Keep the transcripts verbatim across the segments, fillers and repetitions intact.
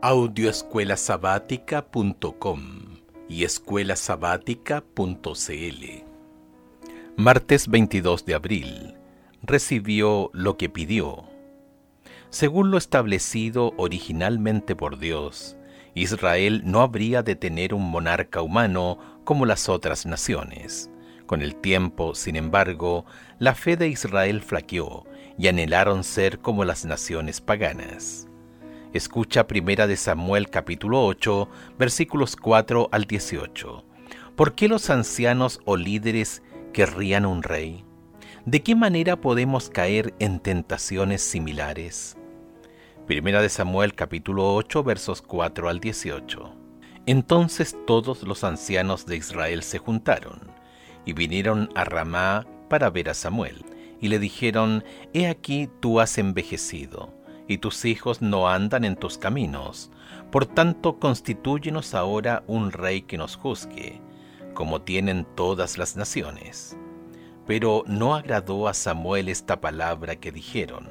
audio escuela sabática punto com y escuela sabática punto c l. Martes veintidós de abril. Recibió lo que pidió. Según lo establecido originalmente por Dios, Israel no habría de tener un monarca humano como las otras naciones. Con el tiempo, sin embargo, la fe de Israel flaqueó y anhelaron ser como las naciones paganas. Escucha Primera de Samuel capítulo ocho, versículos cuatro al dieciocho. ¿Por qué los ancianos o líderes querrían un rey? ¿De qué manera podemos caer en tentaciones similares? Primera de Samuel capítulo ocho, versos cuatro al dieciocho. Entonces todos los ancianos de Israel se juntaron y vinieron a Ramá para ver a Samuel, y le dijeron: He aquí tú has envejecido, y tus hijos no andan en tus caminos. Por tanto, constitúyenos ahora un rey que nos juzgue, como tienen todas las naciones. Pero no agradó a Samuel esta palabra que dijeron: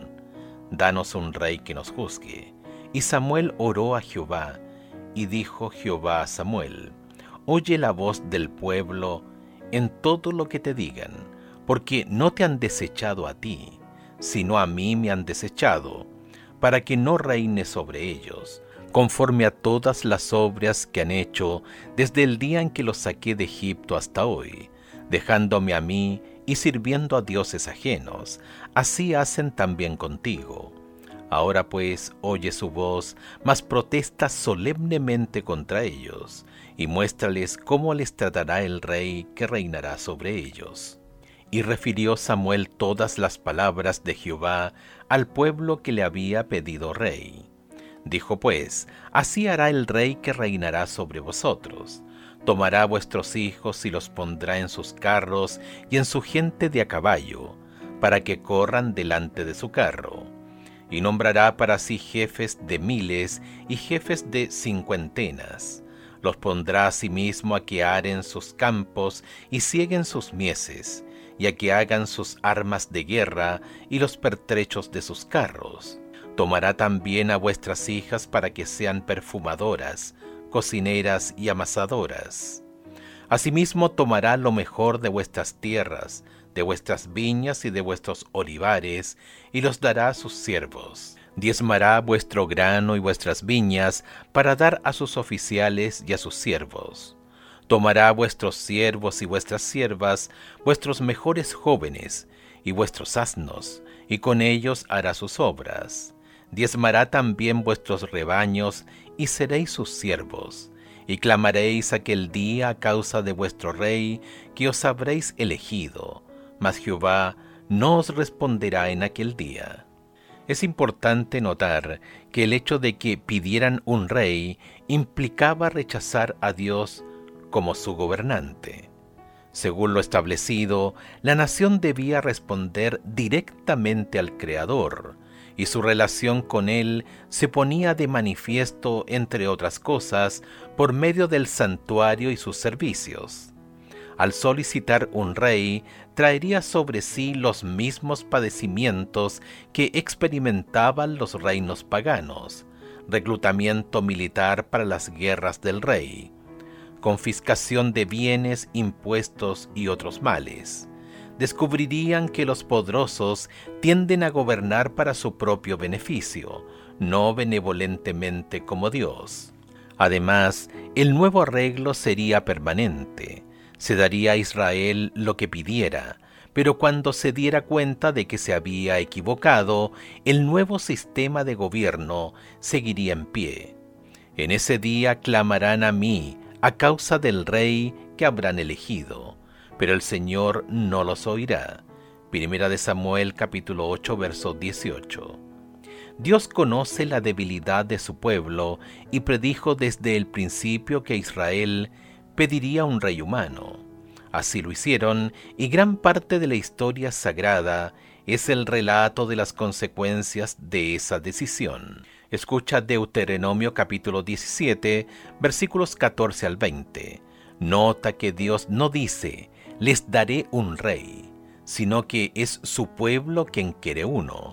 Danos un rey que nos juzgue. Y Samuel oró a Jehová, y dijo Jehová a Samuel: Oye la voz del pueblo en todo lo que te digan, porque no te han desechado a ti, sino a mí me han desechado, para que no reine sobre ellos, conforme a todas las obras que han hecho desde el día en que los saqué de Egipto hasta hoy, dejándome a mí y sirviendo a dioses ajenos. Así hacen también contigo. Ahora pues, oye su voz, mas protesta solemnemente contra ellos, y muéstrales cómo les tratará el rey que reinará sobre ellos. Y refirió Samuel todas las palabras de Jehová al pueblo que le había pedido rey. Dijo pues: Así hará el rey que reinará sobre vosotros. Tomará vuestros hijos y los pondrá en sus carros y en su gente de a caballo, para que corran delante de su carro. Y nombrará para sí jefes de miles y jefes de cincuentenas. Los pondrá asimismo a que aren sus campos y sieguen sus mieses, y a que hagan sus armas de guerra y los pertrechos de sus carros. Tomará también a vuestras hijas para que sean perfumadoras, cocineras y amasadoras. Asimismo tomará lo mejor de vuestras tierras, de vuestras viñas y de vuestros olivares, y los dará a sus siervos. Diezmará vuestro grano y vuestras viñas para dar a sus oficiales y a sus siervos. Tomará vuestros siervos y vuestras siervas, vuestros mejores jóvenes y vuestros asnos, y con ellos hará sus obras. Diezmará también vuestros rebaños, y seréis sus siervos. Y clamaréis aquel día a causa de vuestro rey, que os habréis elegido, mas Jehová no os responderá en aquel día. Es importante notar que el hecho de que pidieran un rey implicaba rechazar a Dios como su gobernante. Según lo establecido, la nación debía responder directamente al Creador, y su relación con Él se ponía de manifiesto, entre otras cosas, por medio del santuario y sus servicios. Al solicitar un rey, traería sobre sí los mismos padecimientos que experimentaban los reinos paganos: reclutamiento militar para las guerras del rey, confiscación de bienes, impuestos y otros males. Descubrirían que los poderosos tienden a gobernar para su propio beneficio, no benevolentemente como Dios. Además, el nuevo arreglo sería permanente. Se daría a Israel lo que pidiera, pero cuando se diera cuenta de que se había equivocado, el nuevo sistema de gobierno seguiría en pie. En ese día clamarán a mí a causa del rey que habrán elegido, pero el Señor no los oirá. Primera de Samuel capítulo ocho, verso dieciocho. Dios conoce la debilidad de su pueblo y predijo desde el principio que Israel pediría un rey humano. Así lo hicieron, y gran parte de la historia sagrada es el relato de las consecuencias de esa decisión. Escucha Deuteronomio capítulo diecisiete, versículos catorce al veinte. Nota que Dios no dice: les daré un rey, sino que es su pueblo quien quiere uno.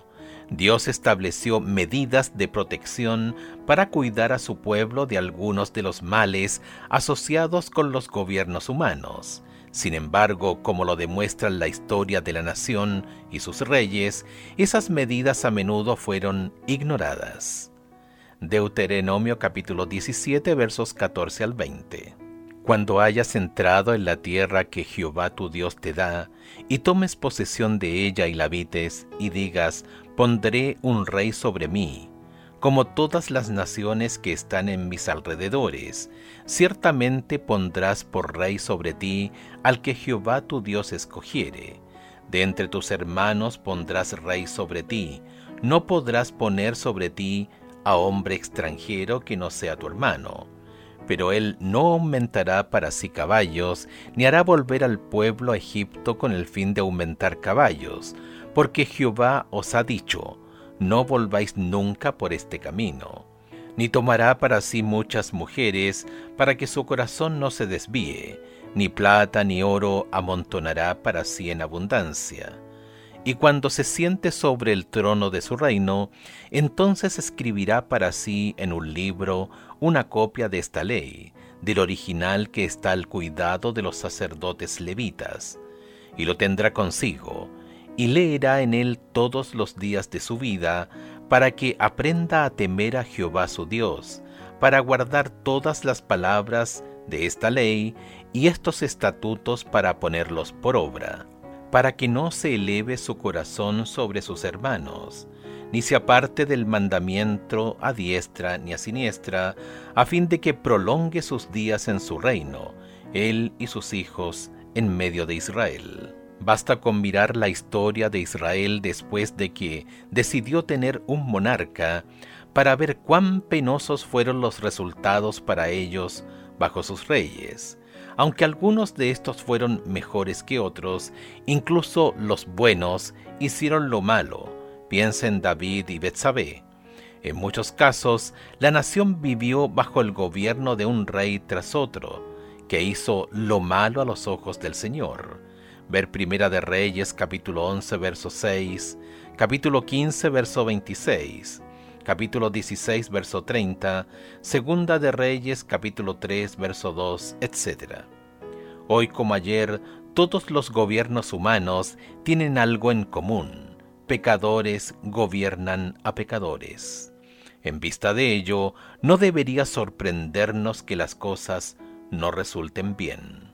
Dios estableció medidas de protección para cuidar a su pueblo de algunos de los males asociados con los gobiernos humanos. Sin embargo, como lo demuestra la historia de la nación y sus reyes, esas medidas a menudo fueron ignoradas. Deuteronomio capítulo diecisiete, versos catorce al veinte. Cuando hayas entrado en la tierra que Jehová tu Dios te da, y tomes posesión de ella y la habites, y digas, pondré un rey sobre mí, como todas las naciones que están en mis alrededores, ciertamente pondrás por rey sobre ti al que Jehová tu Dios escogiere. De entre tus hermanos pondrás rey sobre ti, no podrás poner sobre ti a hombre extranjero que no sea tu hermano. Pero él no aumentará para sí caballos, ni hará volver al pueblo a Egipto con el fin de aumentar caballos, porque Jehová os ha dicho, no volváis nunca por este camino. Ni tomará para sí muchas mujeres, para que su corazón no se desvíe, ni plata ni oro amontonará para sí en abundancia. Y cuando se siente sobre el trono de su reino, entonces escribirá para sí en un libro una copia de esta ley, del original que está al cuidado de los sacerdotes levitas, y lo tendrá consigo, y leerá en él todos los días de su vida, para que aprenda a temer a Jehová su Dios, para guardar todas las palabras de esta ley y estos estatutos para ponerlos por obra, para que no se eleve su corazón sobre sus hermanos, ni se aparte del mandamiento a diestra ni a siniestra, a fin de que prolongue sus días en su reino, él y sus hijos en medio de Israel. Basta con mirar la historia de Israel después de que decidió tener un monarca para ver cuán penosos fueron los resultados para ellos bajo sus reyes. Aunque algunos de estos fueron mejores que otros, incluso los buenos hicieron lo malo. Piensa en David y Betsabé. En muchos casos, la nación vivió bajo el gobierno de un rey tras otro, que hizo lo malo a los ojos del Señor. Ver Primera de Reyes, capítulo once, verso seis, capítulo quince, verso veintiséis, capítulo dieciséis, verso treinta, Segunda de Reyes, capítulo tres, verso dos, etcétera. Hoy como ayer, todos los gobiernos humanos tienen algo en común. Pecadores gobiernan a pecadores. En vista de ello, no debería sorprendernos que las cosas no resulten bien.